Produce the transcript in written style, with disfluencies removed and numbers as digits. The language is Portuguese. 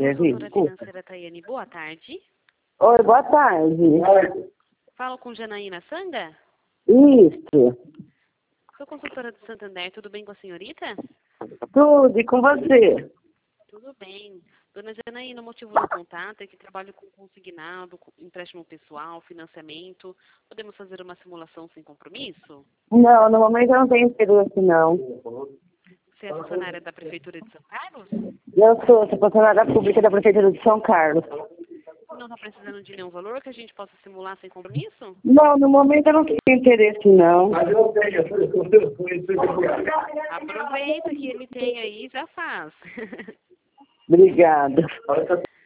Consultora desculpa. financeira Tayane, boa tarde. Oi, boa tarde. Falo com Janaína Sanga? Isso, Sou consultora do Santander, tudo bem com a senhorita? tudo, e com você? Tudo bem. Dona Janaína, o motivo do contato é que trabalho com consignado, com empréstimo pessoal, financiamento. Podemos fazer uma simulação sem compromisso? Não, no momento eu não tenho interesse, não. Você é funcionária da Prefeitura de São Carlos? Eu sou funcionária pública da Prefeitura de São Carlos. Não está precisando de nenhum valor que a gente possa simular sem compromisso? Não, no momento eu não tenho interesse, não. Aproveita que ele tem aí e já faz. Obrigada.